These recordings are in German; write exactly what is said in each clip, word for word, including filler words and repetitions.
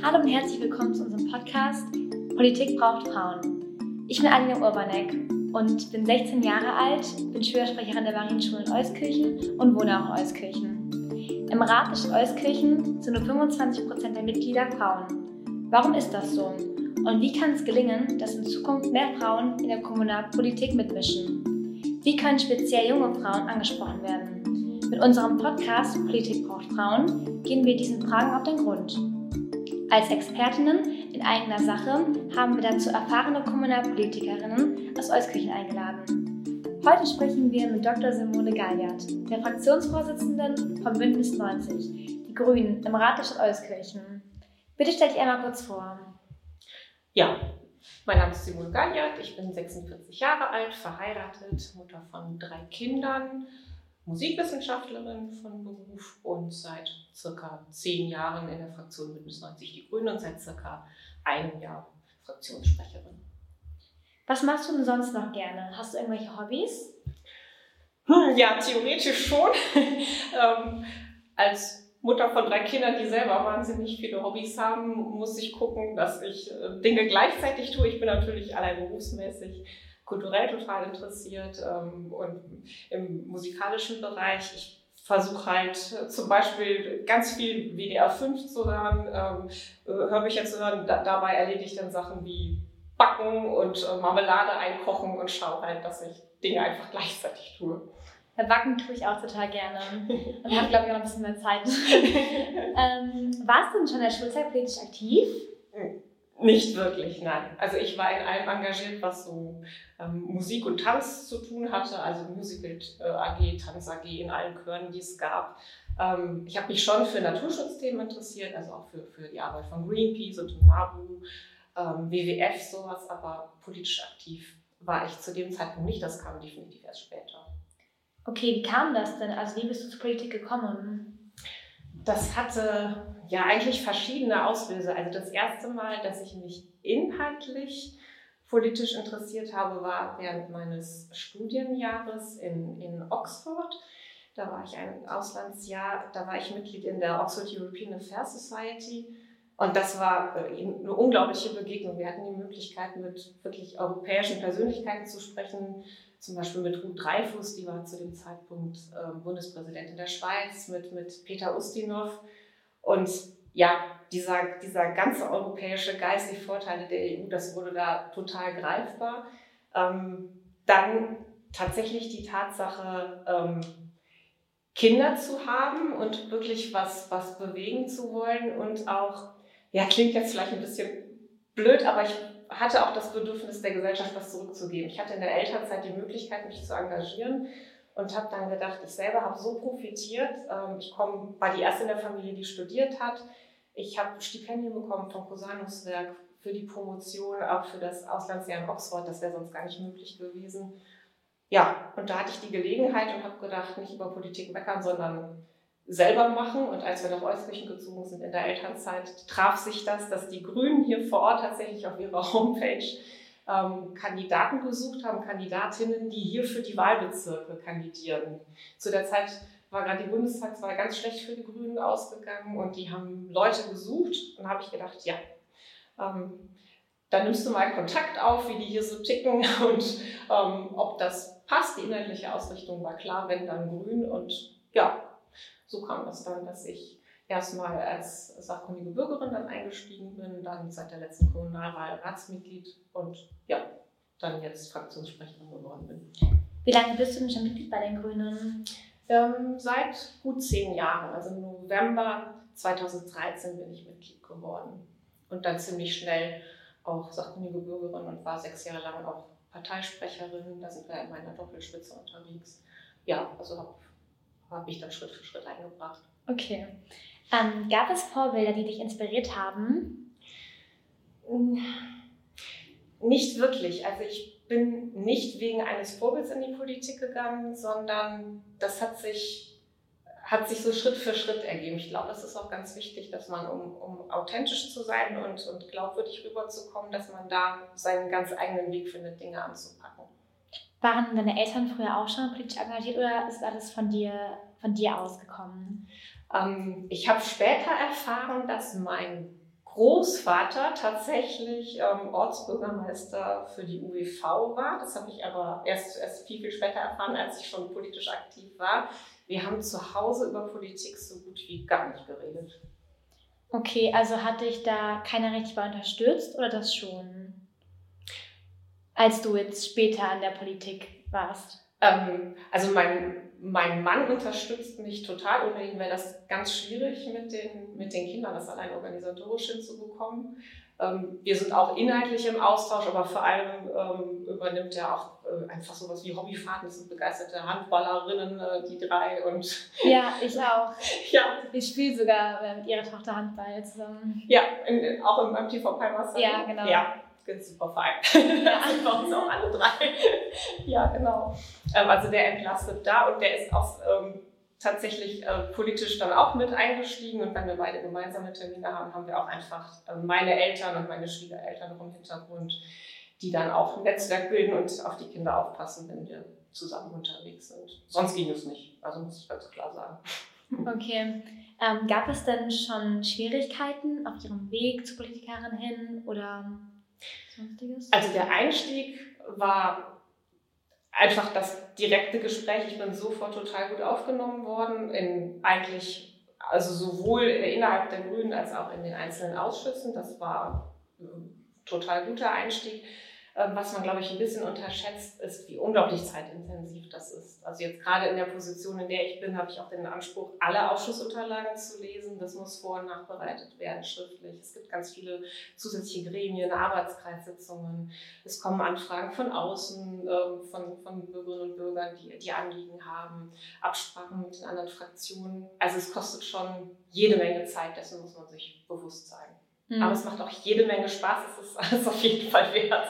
Hallo und herzlich willkommen zu unserem Podcast Politik braucht Frauen. Ich bin Alina Urbanek und bin sechzehn Jahre alt, bin Schülersprecherin der Marienschule in Euskirchen und wohne auch in Euskirchen. Im Rat der Stadt Euskirchen sind nur fünfundzwanzig Prozent der Mitglieder Frauen. Warum ist das so? Und wie kann es gelingen, dass in Zukunft mehr Frauen in der Kommunalpolitik mitmischen? Wie können speziell junge Frauen angesprochen werden? Mit unserem Podcast Politik braucht Frauen gehen wir diesen Fragen auf den Grund. Als Expertinnen in eigener Sache haben wir dazu erfahrene Kommunalpolitikerinnen aus Euskirchen eingeladen. Heute sprechen wir mit Doktor Simone Galliard, der Fraktionsvorsitzenden von Bündnis neunzig, die Grünen im Rat der Stadt Euskirchen. Bitte stell dich einmal kurz vor. Ja, mein Name ist Simone Galliard, ich bin sechsundvierzig Jahre alt, verheiratet, Mutter von drei Kindern, Musikwissenschaftlerin von Beruf und seit circa zehn Jahren in der Fraktion Bündnis neunzig Die Grünen und seit circa einem Jahr Fraktionssprecherin. Was machst du denn sonst noch gerne? Hast du irgendwelche Hobbys? Hm, ja, theoretisch schon. ähm, als Mutter von drei Kindern, die selber wahnsinnig viele Hobbys haben, muss ich gucken, dass ich äh, Dinge gleichzeitig tue. Ich bin natürlich allein berufsmäßig kulturell total interessiert ähm, und im musikalischen Bereich. Ich versuche halt äh, zum Beispiel ganz viel W D R fünf zu hören, ähm, äh, Hörbücher zu hören. Da, dabei erledige ich dann Sachen wie Backen und äh, Marmelade einkochen und schaue halt, dass ich Dinge einfach gleichzeitig tue. Ja, Backen tue ich auch total gerne und habe, glaube ich, auch ein bisschen mehr Zeit. ähm, warst du denn schon in der Schulzeit politisch aktiv? Nicht wirklich, nein. Also ich war in allem engagiert, was so ähm, Musik und Tanz zu tun hatte, also Musical äh, A G, Tanz A G in allen Chören, die es gab. Ähm, ich habe mich schon für Naturschutzthemen interessiert, also auch für, für die Arbeit von Greenpeace und NABU, ähm, W W F, sowas, aber politisch aktiv war ich zu dem Zeitpunkt nicht, das kam definitiv erst später. Okay, wie kam das denn? Also wie bist du zur Politik gekommen? Das hatte ja eigentlich verschiedene Auslöser. Also das erste Mal, dass ich mich inhaltlich politisch interessiert habe, war während meines Studienjahres in, in Oxford. Da war ich ein Auslandsjahr, da war ich Mitglied in der Oxford European Affairs Society. Und das war eine unglaubliche Begegnung. Wir hatten die Möglichkeit, mit wirklich europäischen Persönlichkeiten zu sprechen, zum Beispiel mit Ruth Dreifuss, die war zu dem Zeitpunkt äh, Bundespräsidentin der Schweiz, mit, mit Peter Ustinov. Und ja, dieser, dieser ganze europäische Geist, die Vorteile der E U, das wurde da total greifbar. Ähm, dann tatsächlich die Tatsache, ähm, Kinder zu haben und wirklich was, was bewegen zu wollen und auch, ja, klingt jetzt vielleicht ein bisschen blöd, aber ich hatte auch das Bedürfnis, der Gesellschaft was zurückzugeben. Ich hatte in der Elternzeit die Möglichkeit, mich zu engagieren und habe dann gedacht, ich selber habe so profitiert. Ich komm, war die erste in der Familie, die studiert hat. Ich habe Stipendien bekommen vom Cusanus-Werk für die Promotion, auch für das Auslandsjahr in Oxford. Das wäre sonst gar nicht möglich gewesen. Ja, und da hatte ich die Gelegenheit und habe gedacht, nicht über Politik meckern, sondern selber machen. Und als wir nach Euskirchen gezogen sind in der Elternzeit, traf sich das, dass die Grünen hier vor Ort tatsächlich auf ihrer Homepage ähm, Kandidaten gesucht haben, Kandidatinnen, die hier für die Wahlbezirke kandidieren. Zu der Zeit war gerade die Bundestagswahl ganz schlecht für die Grünen ausgegangen und die haben Leute gesucht. Und da habe ich gedacht, ja, ähm, dann nimmst du mal Kontakt auf, wie die hier so ticken und ähm, ob das passt. Die inhaltliche Ausrichtung war klar, wenn dann grün. Und ja, so kam das dann, dass ich erstmal als sachkundige Bürgerin dann eingestiegen bin, dann seit der letzten Kommunalwahl Ratsmitglied und ja, dann jetzt Fraktionssprecherin geworden bin. Wie lange bist du denn schon Mitglied bei den Grünen? Ähm, seit gut zehn Jahren, also im November zweitausenddreizehn bin ich Mitglied geworden und dann ziemlich schnell auch sachkundige Bürgerin und war sechs Jahre lang auch Parteisprecherin. Da sind wir in meiner Doppelspitze unterwegs. Ja, also habe hab ich dann Schritt für Schritt eingebracht. Okay. Ähm, gab es Vorbilder, die dich inspiriert haben? Nicht wirklich. Also ich bin nicht wegen eines Vorbilds in die Politik gegangen, sondern das hat sich hat sich so Schritt für Schritt ergeben. Ich glaube, das ist auch ganz wichtig, dass man, um, um authentisch zu sein und, und glaubwürdig rüberzukommen, dass man da seinen ganz eigenen Weg findet, Dinge anzupacken. Waren deine Eltern früher auch schon politisch engagiert oder ist alles von dir, von dir ausgekommen? Ähm, ich habe später erfahren, dass mein Großvater tatsächlich ähm, Ortsbürgermeister für die U W V war. Das habe ich aber erst, erst viel, viel später erfahren, als ich schon politisch aktiv war. Wir haben zu Hause über Politik so gut wie gar nicht geredet. Okay, also hat dich da keiner richtig bei unterstützt oder das schon, als du jetzt später an der Politik warst? Ähm, also mein, mein Mann unterstützt mich total. Ohne ihn wäre das ganz schwierig mit den, mit den Kindern, das allein organisatorisch hinzubekommen. Ähm, wir sind auch inhaltlich im Austausch, aber vor allem ähm, übernimmt er auch äh, einfach sowas wie Hobbyfahrten. Das sind begeisterte Handballerinnen, äh, die drei. Und ja, ich auch. ja. Ich spiele sogar äh, mit ihrer Tochter Handball zusammen. Ja, in, auch im, im T V Palmas. Ja, genau. Ja. Super Verein. Da sind bei uns auch alle drei. Ja, genau. Ähm, also der entlastet da und der ist auch ähm, tatsächlich äh, politisch dann auch mit eingestiegen. Und wenn wir beide gemeinsame Termine haben, haben wir auch einfach äh, meine Eltern und meine Schwiegereltern noch im Hintergrund, die dann auch ein Netzwerk bilden und auf die Kinder aufpassen, wenn wir zusammen unterwegs sind. Sonst ging es nicht, also muss ich ganz klar sagen. Okay. Ähm, gab es denn schon Schwierigkeiten auf Ihrem Weg zur Politikerin hin oder sonstiges? Also der Einstieg war einfach das direkte Gespräch. Ich bin sofort total gut aufgenommen worden, in eigentlich, also sowohl innerhalb der Grünen als auch in den einzelnen Ausschüssen. Das war ein total guter Einstieg. Was man, glaube ich, ein bisschen unterschätzt, ist, wie unglaublich zeitintensiv das ist. Also jetzt gerade in der Position, in der ich bin, habe ich auch den Anspruch, alle Ausschussunterlagen zu lesen. Das muss vor- und nachbereitet werden, schriftlich. Es gibt ganz viele zusätzliche Gremien, Arbeitskreissitzungen. Es kommen Anfragen von außen, von, von Bürgerinnen und Bürgern, die, die Anliegen haben, Absprachen mit den anderen Fraktionen. Also es kostet schon jede Menge Zeit, dessen muss man sich bewusst sein. Mhm. Aber es macht auch jede Menge Spaß, es ist alles auf jeden Fall wert.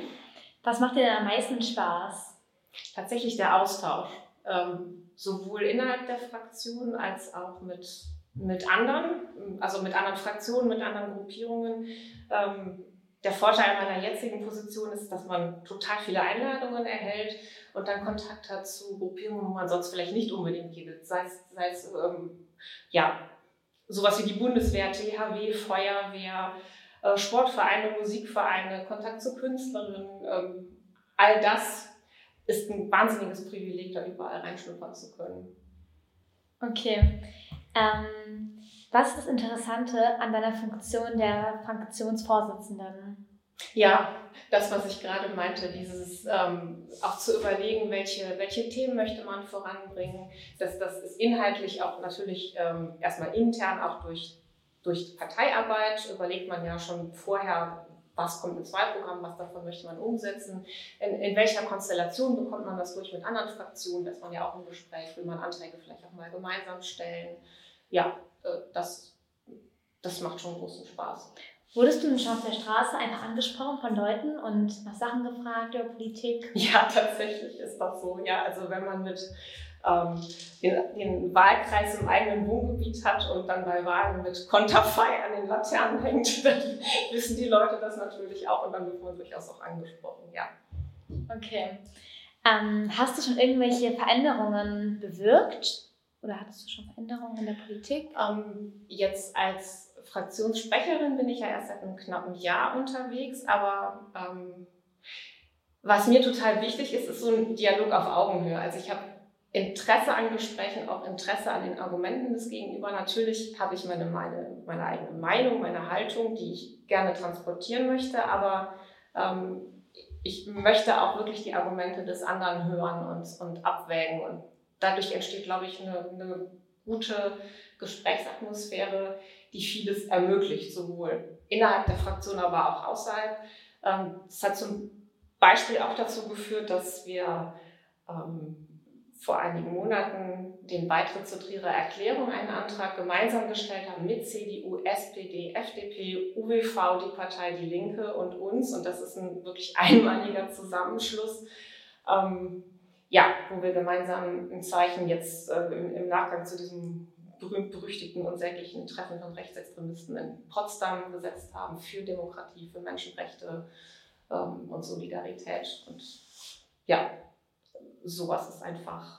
Was macht dir denn am meisten Spaß? Tatsächlich der Austausch. Ähm, sowohl innerhalb der Fraktion als auch mit, mit anderen, also mit anderen Fraktionen, mit anderen Gruppierungen. Ähm, der Vorteil meiner jetzigen Position ist, dass man total viele Einladungen erhält und dann Kontakt hat zu Gruppierungen, wo man sonst vielleicht nicht unbedingt geht. Sei es, sei es ähm, ja, sowas wie die Bundeswehr, T H W, Feuerwehr, äh, Sportvereine, Musikvereine, Kontakt zu Künstlerinnen. Ähm, all das ist ein wahnsinniges Privileg, da überall reinschnuppern zu können. Okay. Ähm, was ist das Interessante an deiner Funktion der Fraktionsvorsitzenden? Ja, das, was ich gerade meinte, dieses ähm, auch zu überlegen, welche, welche Themen möchte man voranbringen. Das, das ist inhaltlich auch natürlich ähm, erstmal intern, auch durch, durch Parteiarbeit überlegt man ja schon vorher, was kommt ins Wahlprogramm, was davon möchte man umsetzen, in, in welcher Konstellation bekommt man das durch mit anderen Fraktionen, da ist man ja auch im Gespräch, will man Anträge vielleicht auch mal gemeinsam stellen. Ja, äh, das, das macht schon großen Spaß. Wurdest du denn schon auf der Straße einfach angesprochen von Leuten und nach Sachen gefragt über Politik? Ja, tatsächlich ist das so. Ja, also wenn man mit ähm, den, den Wahlkreis im eigenen Wohngebiet hat und dann bei Wahlen mit Konterfei an den Laternen hängt, dann wissen die Leute das natürlich auch und dann wird man durchaus auch angesprochen, ja. Okay. Ähm, hast du schon irgendwelche Veränderungen bewirkt? Oder hattest du schon Veränderungen in der Politik? Ähm, jetzt als Fraktionssprecherin bin ich ja erst seit einem knappen Jahr unterwegs, aber ähm, was mir total wichtig ist, ist so ein Dialog auf Augenhöhe. Also ich habe Interesse an Gesprächen, auch Interesse an den Argumenten des Gegenüber. Natürlich habe ich meine, meine, meine eigene Meinung, meine Haltung, die ich gerne transportieren möchte, aber ähm, ich möchte auch wirklich die Argumente des anderen hören und, und abwägen. Und dadurch entsteht, glaube ich, eine, eine gute Gesprächsatmosphäre, die vieles ermöglicht, sowohl innerhalb der Fraktion, aber auch außerhalb. Das hat zum Beispiel auch dazu geführt, dass wir ähm, vor einigen Monaten den Beitritt zur Trierer Erklärung, einen Antrag gemeinsam gestellt haben mit C D U, S P D, F D P, U W V, die Partei Die Linke und uns. Und das ist ein wirklich einmaliger Zusammenschluss, ähm, ja, wo wir gemeinsam ein Zeichen jetzt äh, im, im Nachgang zu diesem berühmt-berüchtigten und säglichen Treffen von Rechtsextremisten in Potsdam gesetzt haben für Demokratie, für Menschenrechte ähm, und Solidarität. Und ja, sowas ist einfach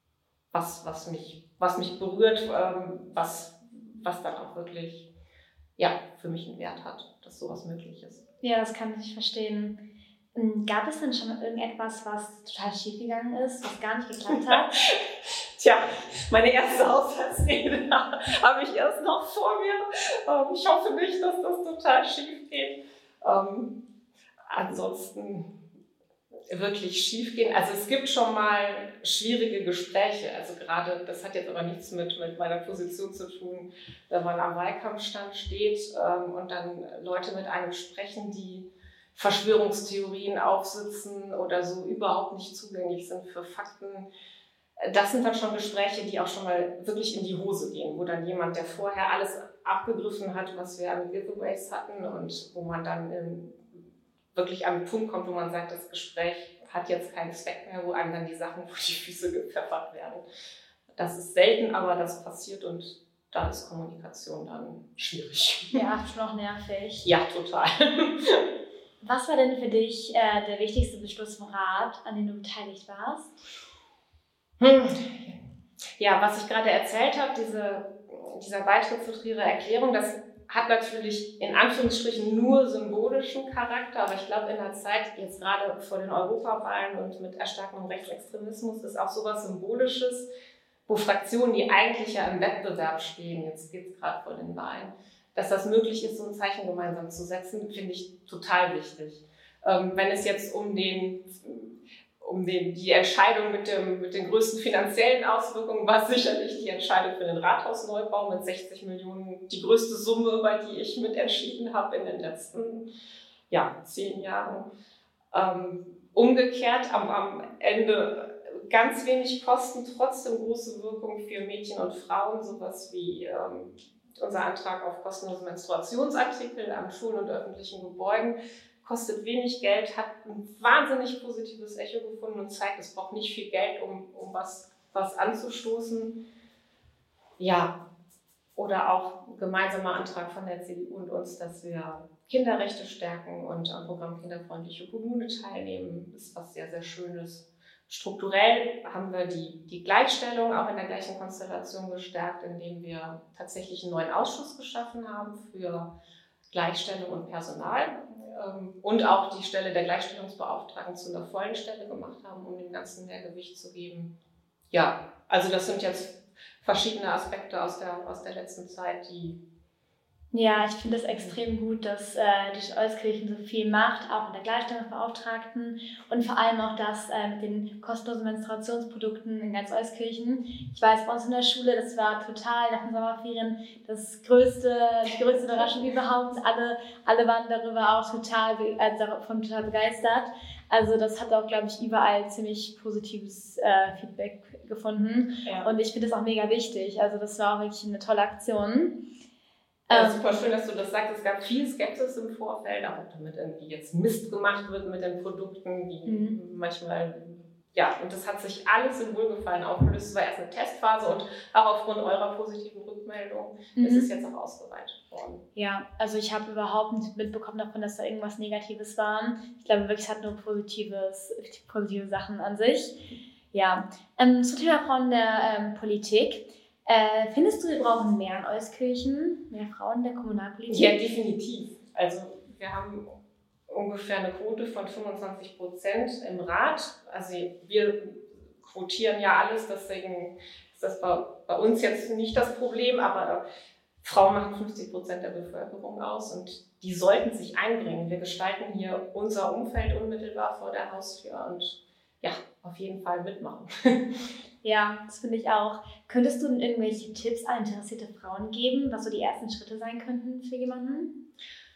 was, was mich, was mich berührt, ähm, was, was dann auch wirklich ja, für mich einen Wert hat, dass sowas möglich ist. Ja, das kann ich verstehen. Gab es denn schon mal irgendetwas, was total schief gegangen ist, was gar nicht geklappt hat? Tja, meine erste Haushaltsrede habe ich erst noch vor mir. Ich hoffe nicht, dass das total schief geht. Ähm, ansonsten wirklich schief gehen. Also es gibt schon mal schwierige Gespräche. Also gerade, das hat jetzt aber nichts mit, mit meiner Position zu tun, wenn man am Wahlkampfstand steht ähm, und dann Leute mit einem sprechen, die Verschwörungstheorien aufsitzen oder so überhaupt nicht zugänglich sind für Fakten. Das sind dann schon Gespräche, die auch schon mal wirklich in die Hose gehen, wo dann jemand, der vorher alles abgegriffen hat, was wir an Giveaways hatten und wo man dann in, wirklich an den Punkt kommt, wo man sagt, das Gespräch hat jetzt keinen Zweck mehr, wo einem dann die Sachen vor die Füße gepfeffert werden. Das ist selten, aber das passiert und da ist Kommunikation dann schwierig. Ja, schon auch nervig. Ja, total. Was war denn für dich äh, der wichtigste Beschluss vom Rat, an dem du beteiligt warst? Hm. Ja, was ich gerade erzählt habe, diese, dieser Beitritt zur Trierer Erklärung, das hat natürlich in Anführungsstrichen nur symbolischen Charakter, aber ich glaube in der Zeit, jetzt gerade vor den Europawahlen und mit erstarkendem Rechtsextremismus, ist auch sowas Symbolisches, wo Fraktionen, die eigentlich ja im Wettbewerb stehen, jetzt geht es gerade vor den Wahlen, dass das möglich ist, so ein Zeichen gemeinsam zu setzen, finde ich total wichtig. Ähm, wenn es jetzt um den um den, die Entscheidung mit, dem, mit den größten finanziellen Auswirkungen war sicherlich die Entscheidung für den Rathausneubau mit sechzig Millionen, die größte Summe, über die ich mitentschieden habe in den letzten ja, zehn Jahren. Ähm, umgekehrt am, am Ende ganz wenig Kosten, trotzdem große Wirkung für Mädchen und Frauen, sowas wie ähm, unser Antrag auf kostenlose Menstruationsartikel an Schulen und öffentlichen Gebäuden. Kostet wenig Geld, hat ein wahnsinnig positives Echo gefunden und zeigt, es braucht nicht viel Geld, um, um was, was anzustoßen. Ja, oder auch ein gemeinsamer Antrag von der C D U und uns, dass wir Kinderrechte stärken und am Programm Kinderfreundliche Kommune teilnehmen. Das ist was sehr, sehr Schönes. Strukturell haben wir die, die Gleichstellung auch in der gleichen Konstellation gestärkt, indem wir tatsächlich einen neuen Ausschuss geschaffen haben für Gleichstellung und Personal. Und auch die Stelle der Gleichstellungsbeauftragten zu einer vollen Stelle gemacht haben, um dem Ganzen mehr Gewicht zu geben. Ja, also das sind jetzt verschiedene Aspekte aus der, aus der letzten Zeit, die... Ja, ich finde es extrem gut, dass äh, die Stadt Euskirchen so viel macht, auch mit der Gleichstellungsbeauftragten und vor allem auch das äh, mit den kostenlosen Menstruationsprodukten in ganz Euskirchen. Ich weiß, bei uns in der Schule, das war total nach den Sommerferien das größte, die größte Überraschung überhaupt. Alle, alle waren darüber auch total, äh, davon total begeistert. Also das hat auch, glaube ich, überall ziemlich positives äh, Feedback gefunden. Ja. Und ich finde das auch mega wichtig. Also das war auch wirklich eine tolle Aktion. Ja, super schön, dass du das sagst. Es gab viel Skepsis im Vorfeld, auch ob damit irgendwie jetzt Mist gemacht wird mit den Produkten, die mhm. manchmal, ja, und das hat sich alles in Wohlgefallen aufgelöst. Es war erst eine Testphase und auch aufgrund eurer positiven Rückmeldung mhm. ist es jetzt auch ausgeweitet worden. Ja, also ich habe überhaupt nicht mitbekommen davon, dass da irgendwas Negatives war. Ich glaube wirklich, es hat nur positives, positive Sachen an sich. Ja, ähm, zum Thema Frauen der ähm, Politik. Äh, findest du, wir brauchen mehr in Euskirchen, mehr Frauen in der Kommunalpolitik? Ja, definitiv. Also wir haben ungefähr eine Quote von fünfundzwanzig Prozent im Rat. Also wir quotieren ja alles, deswegen ist das bei, bei uns jetzt nicht das Problem, aber Frauen machen fünfzig Prozent der Bevölkerung aus und die sollten sich einbringen. Wir gestalten hier unser Umfeld unmittelbar vor der Haustür und ja, auf jeden Fall mitmachen. Ja, das finde ich auch. Könntest du denn irgendwelche Tipps an interessierte Frauen geben, was so die ersten Schritte sein könnten für jemanden?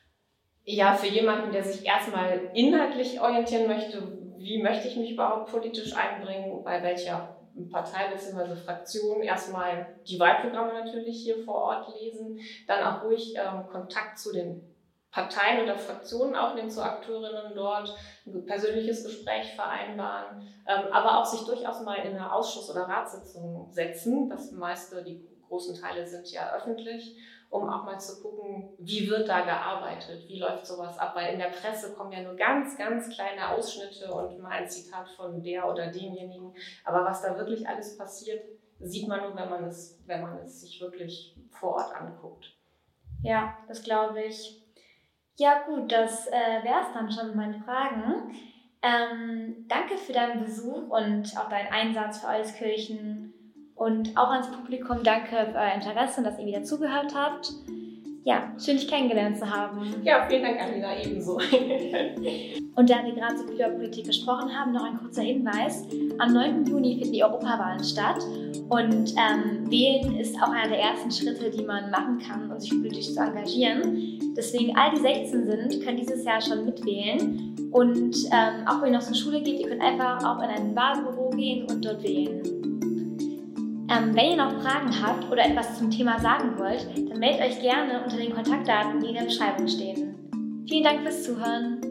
Ja, für jemanden, der sich erstmal inhaltlich orientieren möchte, wie möchte ich mich überhaupt politisch einbringen, bei welcher Partei bzw. Fraktion, erstmal die Wahlprogramme natürlich hier vor Ort lesen, dann auch ruhig ähm, Kontakt zu den Parteien oder Fraktionen aufnehmen, zu Akteurinnen dort, ein persönliches Gespräch vereinbaren, ähm, aber auch sich durchaus mal in eine Ausschuss- oder Ratssitzung setzen. Das meiste, die großen Teile sind ja öffentlich, um auch mal zu gucken, wie wird da gearbeitet, wie läuft sowas ab, weil in der Presse kommen ja nur ganz, ganz kleine Ausschnitte und mal ein Zitat von der oder demjenigen, aber was da wirklich alles passiert, sieht man nur, wenn man es, wenn man es sich wirklich vor Ort anguckt. Ja, das glaube ich. Ja gut, das äh, wäre es dann schon mit meinen Fragen. Ähm, danke für deinen Besuch und auch deinen Einsatz für Euskirchen und auch ans Publikum danke für euer Interesse und dass ihr wieder zugehört habt. Ja, schön dich kennengelernt zu haben. Ja, vielen Dank, Alina, ebenso. Und da wir gerade so viel über Politik gesprochen haben, noch ein kurzer Hinweis. Am neunten Juni finden die Europawahlen statt und ähm, Wählen ist auch einer der ersten Schritte, die man machen kann, um sich politisch zu engagieren. Deswegen, all die sechzehn sind, können dieses Jahr schon mitwählen. Und ähm, auch wenn ihr noch zur Schule geht, ihr könnt einfach auch in ein Wahlbüro gehen und dort wählen. Ähm, wenn ihr noch Fragen habt oder etwas zum Thema sagen wollt, dann meldet euch gerne unter den Kontaktdaten, die in der Beschreibung stehen. Vielen Dank fürs Zuhören.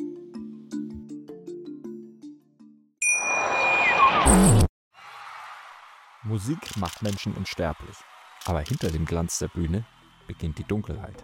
Musik macht Menschen unsterblich, aber hinter dem Glanz der Bühne beginnt die Dunkelheit.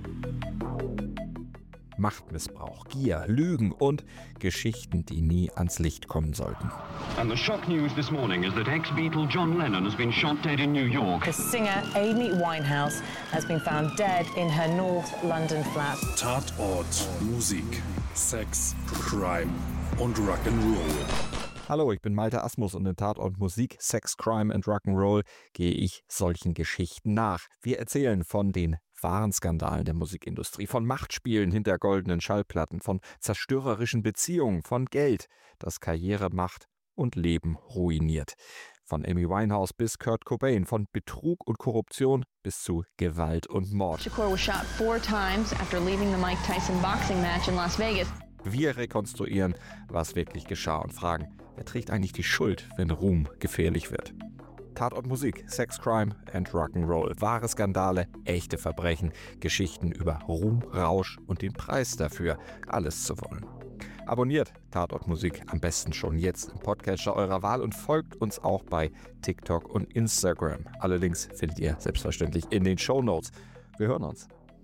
Machtmissbrauch, Gier, Lügen und Geschichten, die nie ans Licht kommen sollten. And the shock news this morning is that ex-Beatle John Lennon has been shot dead in New York. The singer Amy Winehouse has been found dead in her North London flat. Tatort, Musik, Sex, Crime und Rock'n'Roll. Hallo, ich bin Malte Asmus und in Tatort Musik, Sex, Crime and Rock'n'Roll gehe ich solchen Geschichten nach. Wir erzählen von den wahren Skandalen der Musikindustrie, von Machtspielen hinter goldenen Schallplatten, von zerstörerischen Beziehungen, von Geld, das Karriere macht und Leben ruiniert. Von Amy Winehouse bis Kurt Cobain, von Betrug und Korruption bis zu Gewalt und Mord. Shakur was shot four times after leaving the Mike Tyson boxing match in Las Vegas. Wir rekonstruieren, was wirklich geschah und fragen, wer trägt eigentlich die Schuld, wenn Ruhm gefährlich wird? Tatort Musik, Sex, Crime and Rock'n'Roll. Wahre Skandale, echte Verbrechen, Geschichten über Ruhm, Rausch und den Preis dafür, alles zu wollen. Abonniert Tatort Musik am besten schon jetzt im Podcatcher eurer Wahl und folgt uns auch bei TikTok und Instagram. Alle Links findet ihr selbstverständlich in den Shownotes. Wir hören uns.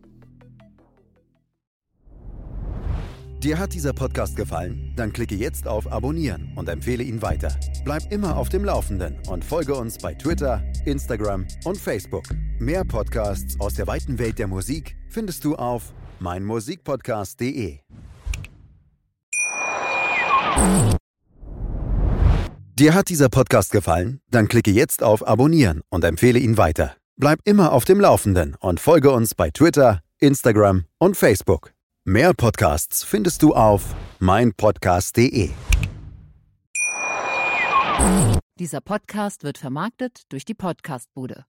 Dir hat dieser Podcast gefallen? Dann klicke jetzt auf Abonnieren und empfehle ihn weiter. Bleib immer auf dem Laufenden und folge uns bei Twitter, Instagram und Facebook. Mehr Podcasts aus der weiten Welt der Musik findest du auf meinmusikpodcast punkt de. Dir hat dieser Podcast gefallen? Dann klicke jetzt auf Abonnieren und empfehle ihn weiter. Bleib immer auf dem Laufenden und folge uns bei Twitter, Instagram und Facebook. Mehr Podcasts findest du auf meinpodcast punkt de. Dieser Podcast wird vermarktet durch die Podcastbude.